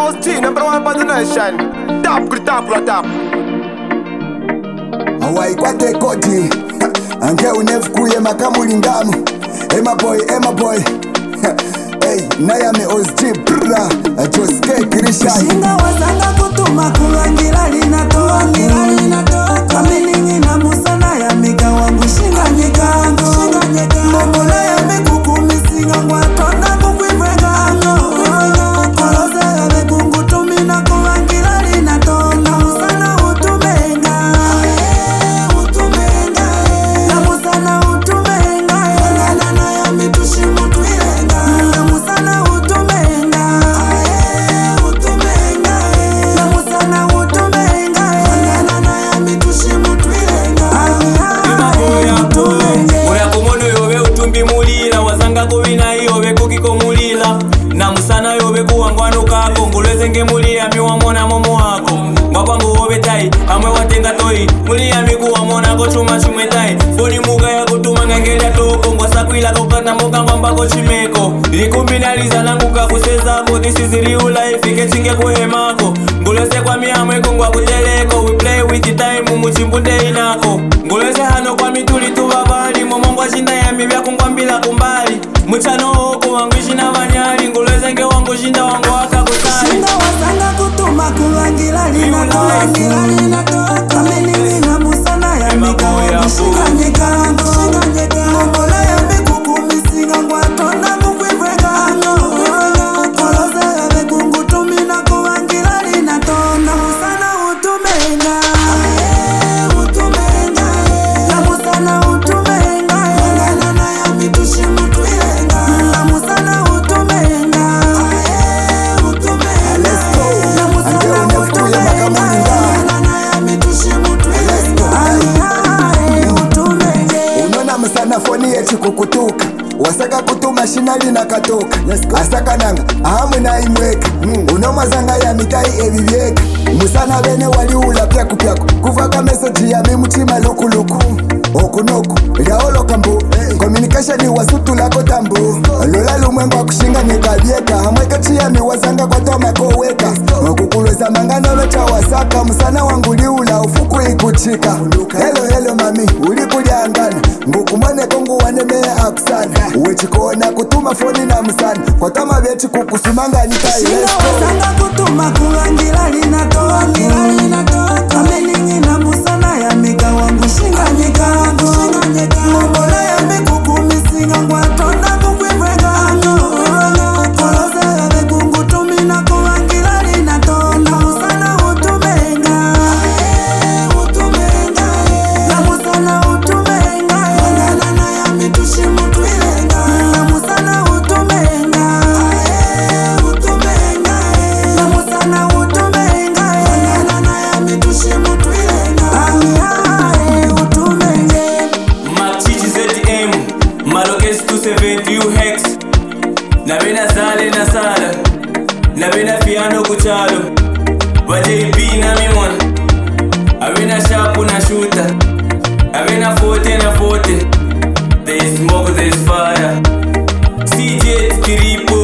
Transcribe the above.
House T, number one for the nation. Top, top. Hawaii kwate koti anke unefukuye makamulingamu. Emma boy Hey, Nayame OSG brra Joske Kirishai Shinga wazanga kutuma kulangira linatoa Kamilingi na musa Nayamiga wangu shinga nyekango Momola ya mekuku misinga Ngwatonda kukwivregango Koloze ya mekungu tumina kulangira linatoa Musana utumenga Na musana utumenga Na Nayami tushimu tuilenga Musana utumenga Na musana utumenga Na Nayami tushimu tuilenga Moya kumono yobe utumbi mulila Wazanga kubina yobe kukikomulila Na musana yobe kuwangwanu kako Ngulweze nge mulia miwamona momo wako Mwapangu yobe tai, amwe watenga toi Mulia miku wamona kochuma chumwe tai Foni muka ya kutuma ngangelia toko Ngwasa kuila kokana moka mbako chimeko Likumbinaliza nangu kakusezako This is real life, ikechinge kuhemako Ngulweze kwa miamwe kungwa kuteleko We play with the time, umuchimbunde inako Ngulweze hano kwa mituli tubabali Momongwa shinda ya mibya kungwambila kumbali Muchano hoko wangu shina vanyali Ngulweze nge wangu shinda wangu waka kusali Shinga wazanga kutuma kulangira linatoa Kamilingi na musa Nayamiga wangu shinga nyekango Momola ya mekuku misinga Ngwatonda kukwivregango Koloze ya mekungu tumina kulangira linatoa Musana utumenga Na musana utumenga Na Nayami tushimu tuilenga Na musana utumenga Let's go Na Anke musana unefukuye makamulingamu. Na Nayami tushimu tuilenga Unona msana foni yechi kukutuka Wasaka kutuma shinali na katoka Asaka nanga ahamu na imweka Unomazanga ya mitai evivyeka Musana bene waliula pyaku Kuvaka meseji ya mimuchima luku Okunoku Liaoloka mbu Communication wasutu lako tambu Lola lumwengu kushinga nyekavyeka Hamweka chiyami wazanga kwa toma koweka Wakukulweza mangano locha wasaka Musana wangu liula ufuku ikuchika Hello mami ulikuliangana Ngukumane kongu wanemea akusana Uwechikona kutuma foni na musana Kwa tama vyechi kukusumanga nitai Shinga let's go wazanga kutuma kulangira linatoa Kamilingi na musa Nayamiga wangu shinga nyekango Momola ya mekuku misinga Ngwatonda kukwivregango Koloze ya mekungu tumina kulangira linatoa Musana utumenga Na musana utumenga Na Nayami tushimu tuilenga Na musana utumenga Na musana utumenga Na Nayami tushimu tuilenga Machichi ZM Malokes 270 UX Na bena zale na sala Na bena fiano kuchalo Wa JB na mimona Abena shapu na shoota Abena 40 na 40 There is smoke, there is fire CJ 3